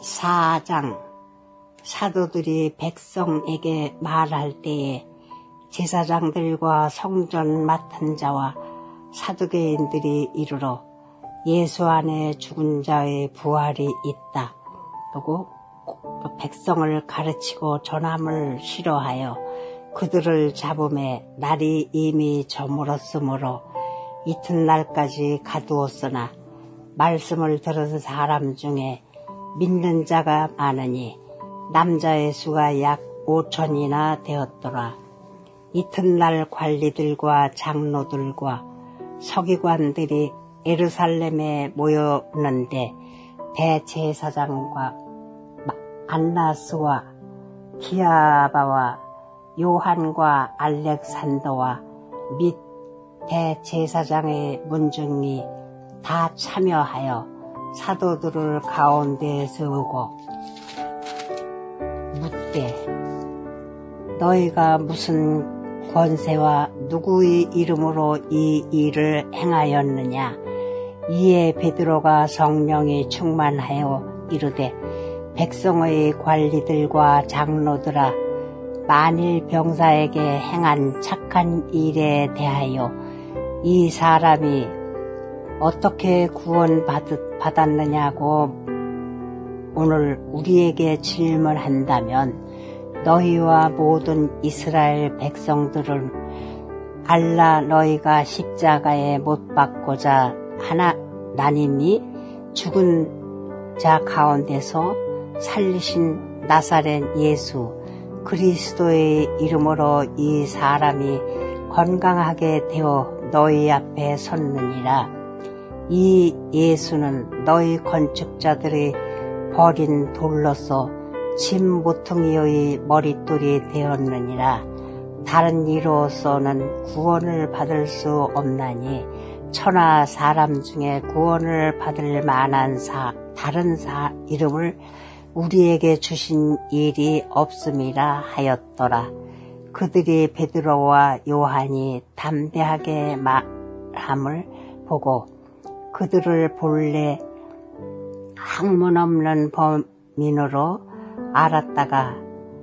4장. 사도들이 백성에게 말할 때에 제사장들과 성전 맡은 자와 사두개인들이 이르러 예수 안에 죽은 자의 부활이 있다 하고 백성을 가르치고 전함을 싫어하여 그들을 잡음에 날이 이미 저물었으므로 이튿날까지 가두었으나 말씀을 들은 사람 중에 믿는 자가 많으니 남자의 수가 약 5천이나 되었더라. 이튿날 관리들과 장로들과 서기관들이 예루살렘에 모였는데 대제사장과 안나스와 기아바와 요한과 알렉산더와 및 대제사장의 문중이 다 참여하여 사도들을 가운데 세우고 묻되 너희가 무슨 권세와 누구의 이름으로 이 일을 행하였느냐. 이에 베드로가 성령이 충만하여 이르되 백성의 관리들과 장로들아, 만일 병사에게 행한 착한 일에 대하여 이 사람이 어떻게 구원받았느냐고 오늘 우리에게 질문한다면 너희와 모든 이스라엘 백성들은 알라 너희가 십자가에 못 박고자 하나님이 죽은 자 가운데서 살리신 나사렛 예수 그리스도의 이름으로 이 사람이 건강하게 되어 너희 앞에 섰느니라. 이 예수는 너희 건축자들이 버린 돌로서 짐 모퉁이의 머릿돌이 되었느니라. 다른 이로서는 구원을 받을 수 없나니 천하 사람 중에 구원을 받을 만한 다른 이름을 우리에게 주신 일이 없음이라 하였더라. 그들이 베드로와 요한이 담대하게 말함을 보고 그들을 본래 학문 없는 범인으로 알았다가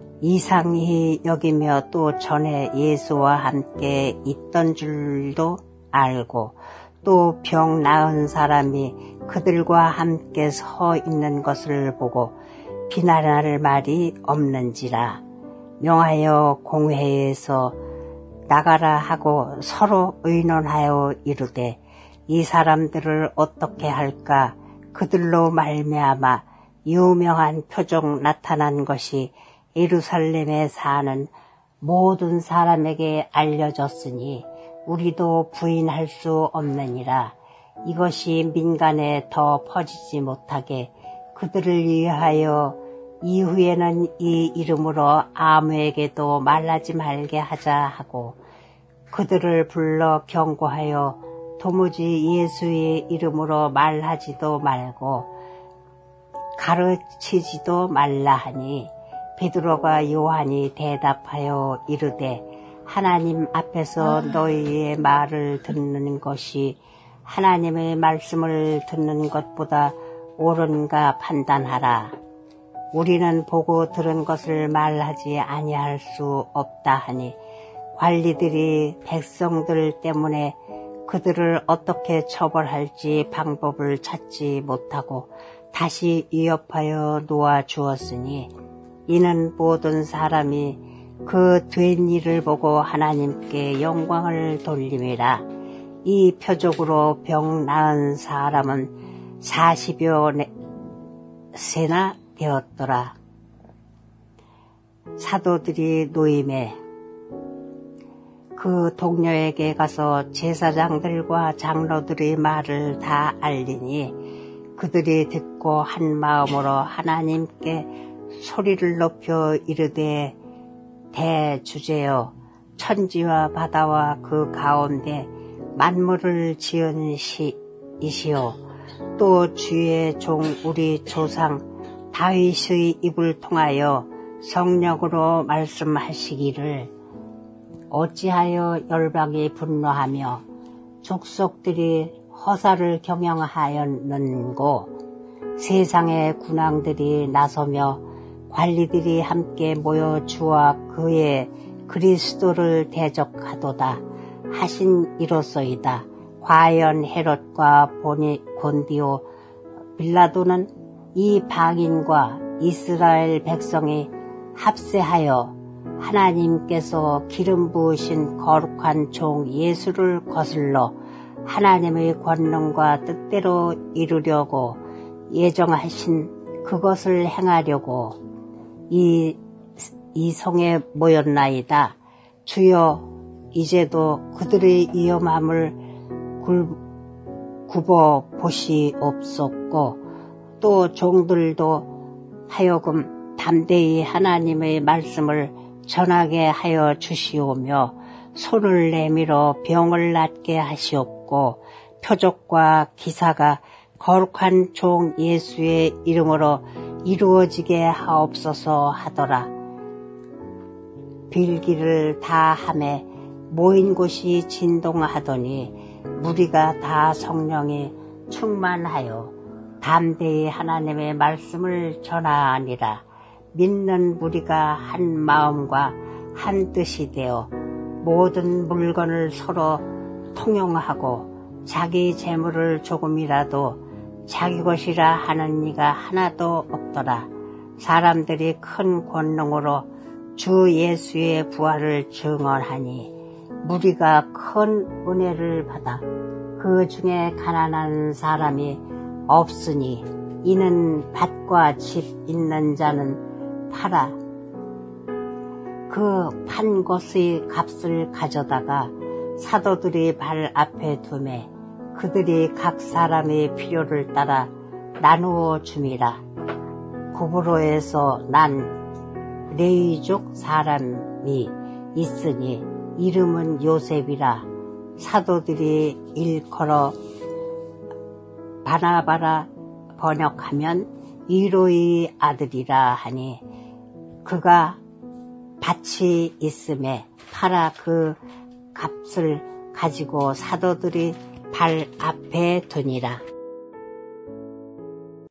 이상히 여기며 또 전에 예수와 함께 있던 줄도 알고 또 병 나은 사람이 그들과 함께 서 있는 것을 보고 비난할 말이 없는지라. 명하여 공회에서 나가라 하고 서로 의논하여 이르되 이 사람들을 어떻게 할까. 그들로 말미암아 유명한 표적 나타난 것이 예루살렘에 사는 모든 사람에게 알려졌으니 우리도 부인할 수 없느니라. 이것이 민간에 더 퍼지지 못하게 그들을 위하여 이후에는 이 이름으로 아무에게도 말하지 말게 하자 하고 그들을 불러 경고하여 도무지 예수의 이름으로 말하지도 말고 가르치지도 말라 하니 베드로가 요한이 대답하여 이르되 하나님 앞에서 너희의 말을 듣는 것이 하나님의 말씀을 듣는 것보다 옳은가 판단하라. 우리는 보고 들은 것을 말하지 아니할 수 없다 하니 관리들이 백성들 때문에 그들을 어떻게 처벌할지 방법을 찾지 못하고 다시 위협하여 놓아 주었으니 이는 모든 사람이 그 된 일을 보고 하나님께 영광을 돌림이라. 이 표적으로 병 나은 사람은 40여 세나 되었더라. 사도들이 노임에 그 동료에게 가서 제사장들과 장로들의 말을 다 알리니 그들이 듣고 한 마음으로 하나님께 소리를 높여 이르되 대주제여 천지와 바다와 그 가운데 만물을 지은 이시오 또 주의 종 우리 조상 다윗의 입을 통하여 성령으로 말씀하시기를 어찌하여 열방이 분노하며 족속들이 허사를 경영하였는고 세상의 군왕들이 나서며 관리들이 함께 모여 주와 그의 그리스도를 대적하도다 하신 이로소이다. 과연 헤롯과 본디오 빌라도는 이 방인과 이스라엘 백성이 합세하여 하나님께서 기름 부으신 거룩한 종 예수를 거슬러 하나님의 권능과 뜻대로 이루려고 예정하신 그것을 행하려고 이 성에 모였나이다. 주여, 이제도 그들의 위험함을 굽어 보시옵소서. 또 종들도 하여금 담대히 하나님의 말씀을 전하게 하여 주시오며 손을 내밀어 병을 낫게 하시옵고 표적과 기사가 거룩한 종 예수의 이름으로 이루어지게 하옵소서 하더라. 빌기를 다 하매 모인 곳이 진동하더니 무리가 다 성령에 충만하여 담대히 하나님의 말씀을 전하니라. 믿는 무리가 한 마음과 한 뜻이 되어 모든 물건을 서로 통용하고 자기 재물을 조금이라도 자기 것이라 하는 이가 하나도 없더라. 사람들이 큰 권능으로 주 예수의 부활을 증언하니 무리가 큰 은혜를 받아 그 중에 가난한 사람이 없으니 이는 밭과 집 있는 자는 팔아 그 판 것의 값을 가져다가 사도들이 발 앞에 두매 그들이 각 사람의 필요를 따라 나누어 줌이라. 구브로에서 난 레위족 사람이 있으니 이름은 요셉이라. 사도들이 일컬어 바나바라 번역하면 이로의 아들이라 하니 그가 밭이 있음에 팔아 그 값을 가지고 사도들이 발 앞에 두니라.